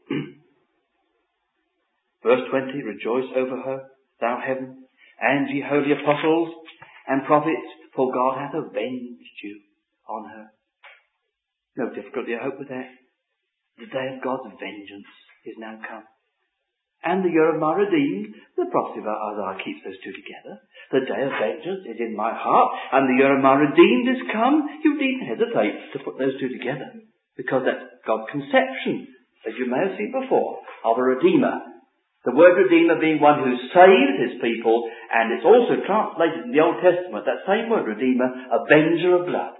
S1: Verse 20, rejoice over her, thou heaven, and ye holy apostles and prophets, for God hath avenged you on her. No difficulty, I hope, with that. The day of God's vengeance is now come. And the year of my redeemed, the prophecy of Isaiah keeps those two together. The day of vengeance is in my heart, and the year of my redeemed is come. You needn't hesitate to put those two together, because that's God's conception, as you may have seen before, of a redeemer. The word redeemer being one who saves his people, and it's also translated in the Old Testament, that same word redeemer, avenger of blood.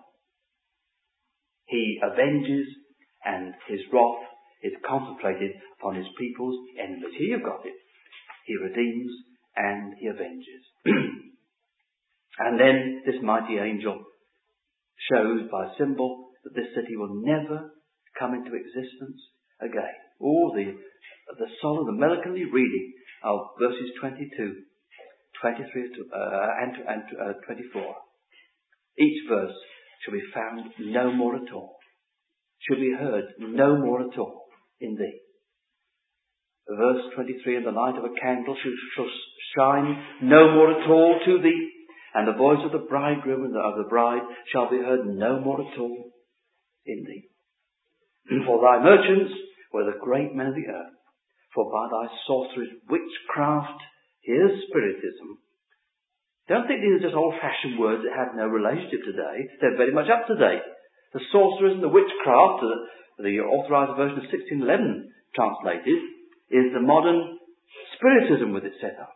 S1: He avenges, and his wrath is concentrated upon his people's enemies. Here you've got it. He redeems and he avenges. And then this mighty angel shows by symbol that this city will never come into existence again. Oh, the solemn, the melancholy reading of verses 22, 23 and 24. Each verse shall be found no more at all. Shall be heard no more at all in thee. Verse 23, and the light of a candle shall shine no more at all to thee, and the voice of the bridegroom and of the bride shall be heard no more at all in thee. For thy merchants were the great men of the earth, for by thy sorceries, witchcraft, here's spiritism. Don't think these are just old-fashioned words that have no relationship today. They're very much up to date. The sorceries and the witchcraft, the authorized version of 1611 translated, is the modern spiritism with it set up.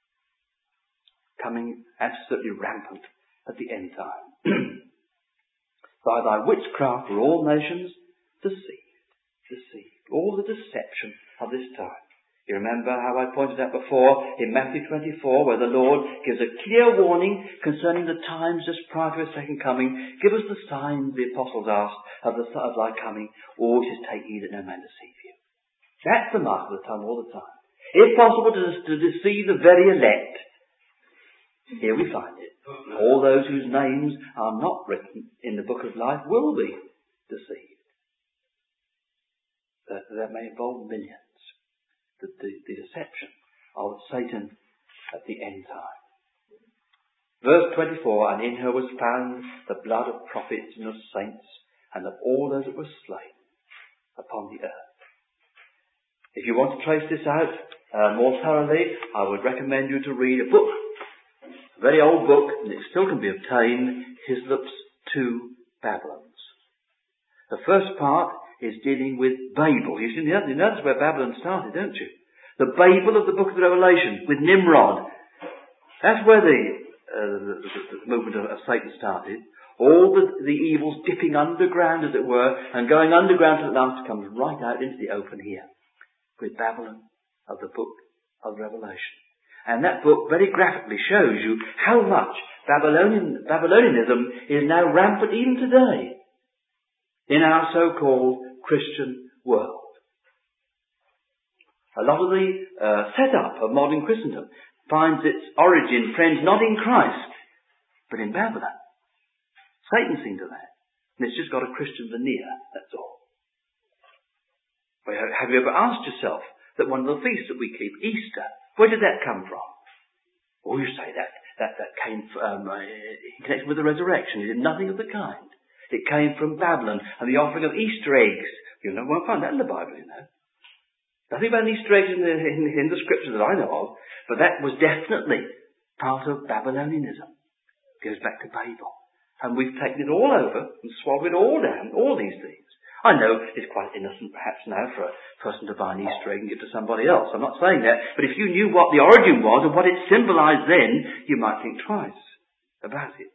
S1: Coming absolutely rampant at the end time. By thy witchcraft were all nations deceived. All the deception of this time. You remember how I pointed out before in Matthew 24, where the Lord gives a clear warning concerning the times just prior to his second coming. Give us the signs, the apostles asked, of thy coming. Or it is take heed that no man deceive you. That's the mark of the time all the time. If possible, to deceive the very elect. Here we find it. All those whose names are not written in the book of life will be deceived. That may involve millions. The deception of Satan at the end time. Verse 24, and in her was found the blood of prophets and of saints and of all those that were slain upon the earth. If you want to trace this out more thoroughly, I would recommend you to read a book, a very old book, and it still can be obtained, Hislop's Two Babylons. The first part is dealing with Babel. You notice where Babylon started, don't you? The Babel of the book of the Revelation with Nimrod. That's where the movement of Satan started. All the evils dipping underground, as it were, and going underground till at last comes right out into the open here with Babylon of the book of Revelation. And that book very graphically shows you how much Babylonianism is now rampant even today in our so-called Christian world. A lot of the setup of modern Christendom finds its origin, friends, not in Christ, but in Babylon. Satan's seen to that. And it's just got a Christian veneer, that's all. Well, have you ever asked yourself that one of the feasts that we keep, Easter, where did that come from? Oh, you say that came from, in connection with the resurrection. It did nothing of the kind. It came from Babylon and the offering of Easter eggs. You won't find that in the Bible, you know. Nothing about Easter eggs in the scriptures that I know of, but that was definitely part of Babylonianism. It goes back to Babel. And we've taken it all over and swallowed it all down, all these things. I know it's quite innocent perhaps now for a person to buy an Easter egg and give to somebody else. I'm not saying that. But if you knew what the origin was and what it symbolised then, you might think twice about it.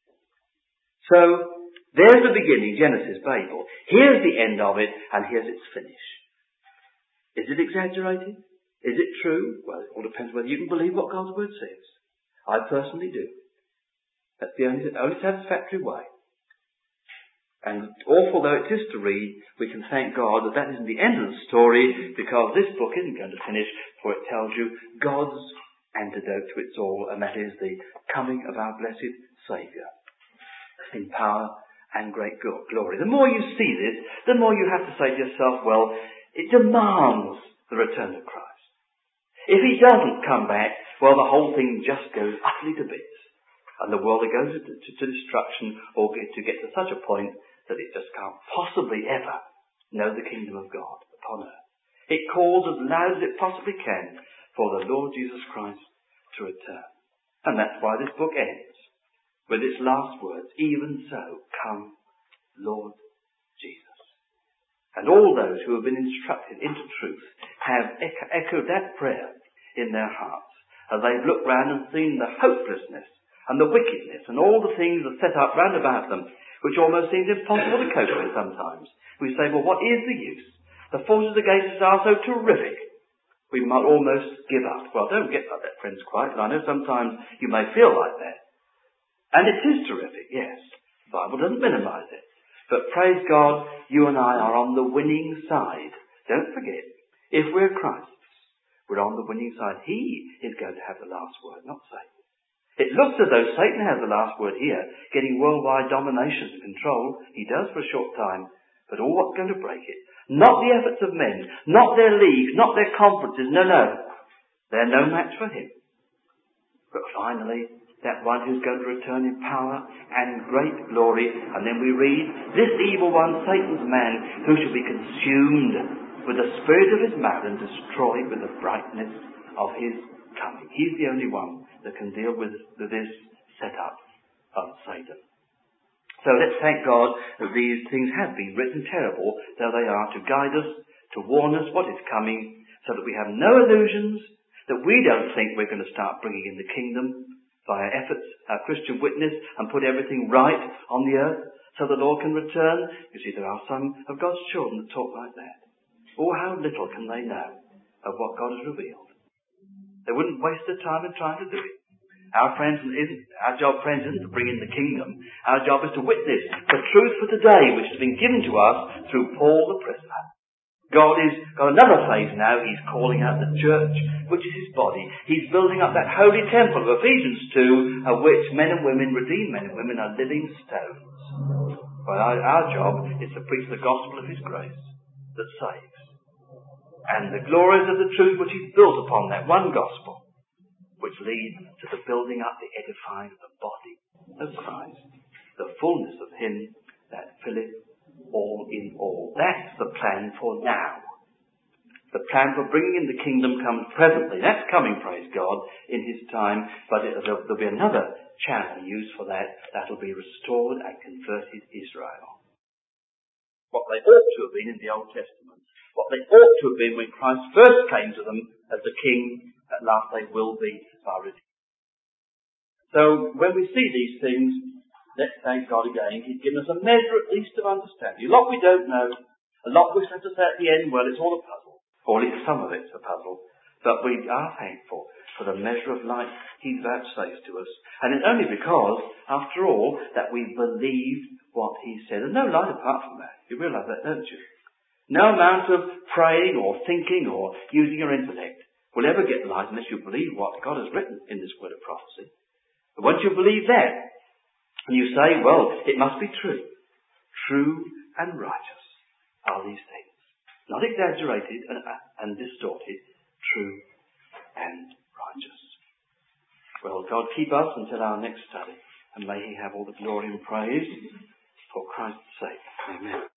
S1: So, there's the beginning, Genesis, Babel. Here's the end of it, and here's its finish. Is it exaggerated? Is it true? Well, it all depends whether you can believe what God's Word says. I personally do. That's the only satisfactory way. And awful though it is to read, we can thank God that isn't the end of the story, because this book isn't going to finish, for it tells you God's antidote to it all, and that is the coming of our blessed Saviour in power and great glory. The more you see this, the more you have to say to yourself, well, it demands the return of Christ. If he doesn't come back, well, the whole thing just goes utterly to bits. And the world goes to destruction, or to get to such a point that it just can't possibly ever know the kingdom of God upon earth. It calls as loud as it possibly can for the Lord Jesus Christ to return. And that's why this book ends with its last words, even so, come, Lord Jesus. And all those who have been instructed into truth have echoed that prayer in their hearts as they've looked round and seen the hopelessness and the wickedness and all the things that are set up round about them, which almost seems impossible to cope with sometimes. We say, well, what is the use? The forces against us are so terrific. We might almost give up. Well, don't get like that, friends, quite. And I know sometimes you may feel like that. And it is terrific, yes. The Bible doesn't minimise it. But praise God, you and I are on the winning side. Don't forget, if we're Christ's, we're on the winning side. He is going to have the last word, not Satan. It looks as though Satan has the last word here, getting worldwide domination and control. He does for a short time. But all what's going to break it? Not the efforts of men, not their leagues, not their conferences. No. They're no match for him. But finally, that one who's going to return in power and great glory. And then we read, this evil one, Satan's man, who shall be consumed with the spirit of his mouth and destroyed with the brightness of his coming. He's the only one that can deal with this setup of Satan. So let's thank God that these things have been written, terrible though they are, to guide us, to warn us what is coming, so that we have no illusions, that we don't think we're going to start bringing in the kingdom by our efforts, our Christian witness, and put everything right on the earth, so the Lord can return. You see, there are some of God's children that talk like that. Oh, how little can they know of what God has revealed. They wouldn't waste their time in trying to do it. Our job, friends, isn't to bring in the kingdom. Our job is to witness the truth for today, which has been given to us through Paul the prisoner. God has got another phase now. He's calling out the church, which is his body. He's building up that holy temple of Ephesians 2, of which men and women, redeemed men and women, are living stones. Well, our job is to preach the gospel of his grace that saves. And the glories of the truth which he's built upon that one gospel, which leads to the building up, the edifying of the body of Christ, the fullness of him that filleth all in all. That's the plan for now. The plan for bringing in the kingdom comes presently. That's coming, praise God, in his time. But there'll be another channel used for that. That'll be restored and converted Israel. what they ought to have been in the Old Testament, what they ought to have been when Christ first came to them as the King. At last they will be by Redeemer. So when we see these things, let's thank God again. He's given us a measure at least of understanding. A lot we don't know, a lot we have to say at the end, well, it's all a puzzle. Or at least some of it's a puzzle. But we are thankful for the measure of light He's vouchsafed to us. And it's only because, after all, that we believed what He said. There's no light apart from that. You realise that, don't you? No amount of praying or thinking or using your intellect will ever get light unless you believe what God has written in this word of prophecy. But once you believe that, and you say, well, it must be true. True and righteous are these things. Not exaggerated and distorted. True and righteous. Well, God keep us until our next study. And may He have all the glory and praise for Christ's sake. Amen.